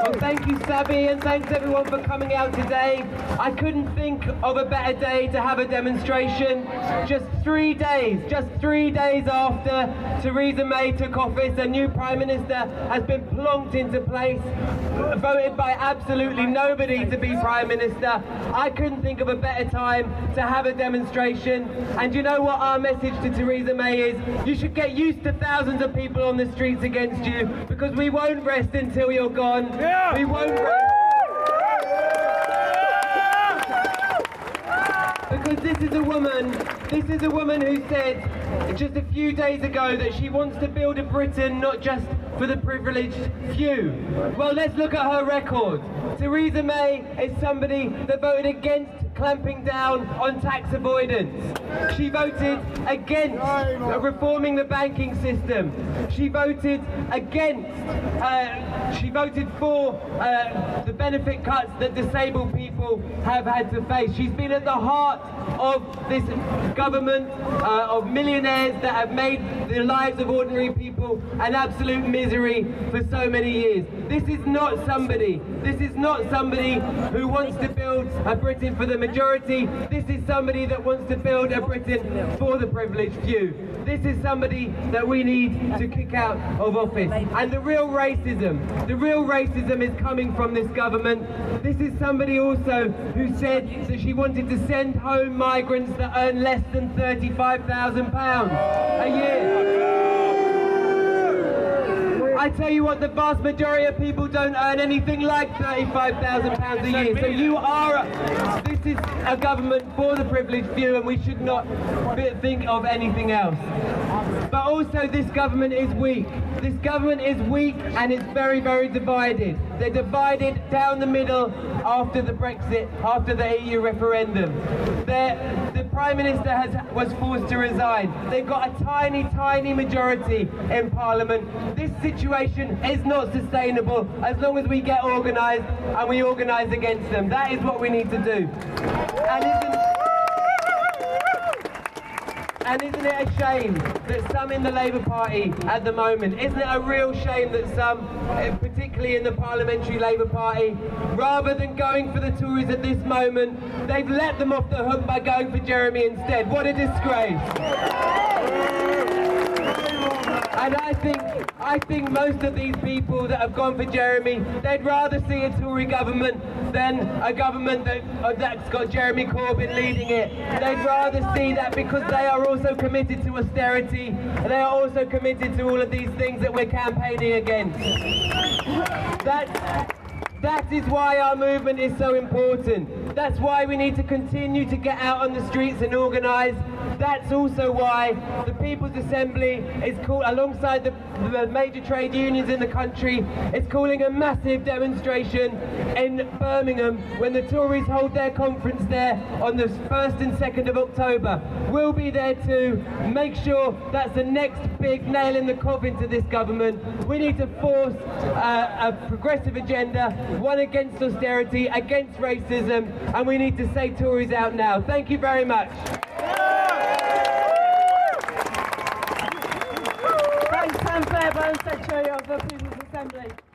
Well, thank you, Sabi, and thanks everyone for coming out today. I couldn't think of a better day to have a demonstration. Just 3 days after Theresa May took office, a new Prime Minister has been plonked into place, voted by absolutely nobody to be Prime Minister. I couldn't think of a better time to have a demonstration. And you know what our message to Theresa May is? You should get used to thousands of people on the streets against you, because we won't rest until you're gone. Yeah. We won't rest. Because this is a woman who said just a few days ago that she wants to build a Britain not just for the privileged few. Well, let's look at her record. Theresa May is somebody that voted against clamping down on tax avoidance. She voted against reforming the banking system. She voted for the benefit cuts that disabled people have had to face. She's been at the heart of this government of millionaires that have made the lives of ordinary people an absolute misery for so many years. This is not somebody who wants to build a Britain for the majority. This is somebody that wants to build a Britain for the privileged few. This is somebody that we need to kick out of office. And the real racism is coming from this government. This is somebody also who said that she wanted to send home migrants that earn less than £35,000 a year. I tell you what, the vast majority of people don't earn anything like £35,000 a year. So this is a government for the privileged few, and we should not think of anything else. But also, this government is weak. This government is weak, and it's very, very divided. They're divided down the middle after the Brexit, after the EU referendum. The Prime Minister was forced to resign. They've got a tiny, tiny majority in Parliament. This situation is not sustainable as long as we get organised and we organise against them. That is what we need to do. And isn't it a shame that some in the Labour Party at the moment, isn't it a real shame that some, particularly in the Parliamentary Labour Party, rather than going for the Tories at this moment, they've let them off the hook by going for Jeremy instead. What a disgrace. And I think most of these people that have gone for Jeremy, they'd rather see a Tory government than a government that's got Jeremy Corbyn leading it. They'd rather see that, because they are also committed to austerity, and they are also committed to all of these things that we're campaigning against. That is why our movement is so important. That's why we need to continue to get out on the streets and organise. That's also why the People's Assembly is called, alongside the major trade unions in the country, is calling a massive demonstration in Birmingham when the Tories hold their conference there on the 1st and 2nd of October. We'll be there to make sure that's the next big nail in the coffin to this government. We need to force a progressive agenda, one against austerity, against racism, and we need to say Tories out now. Thank you very much. Thanks, Sam Fairbairn, Secretary of the People's Assembly.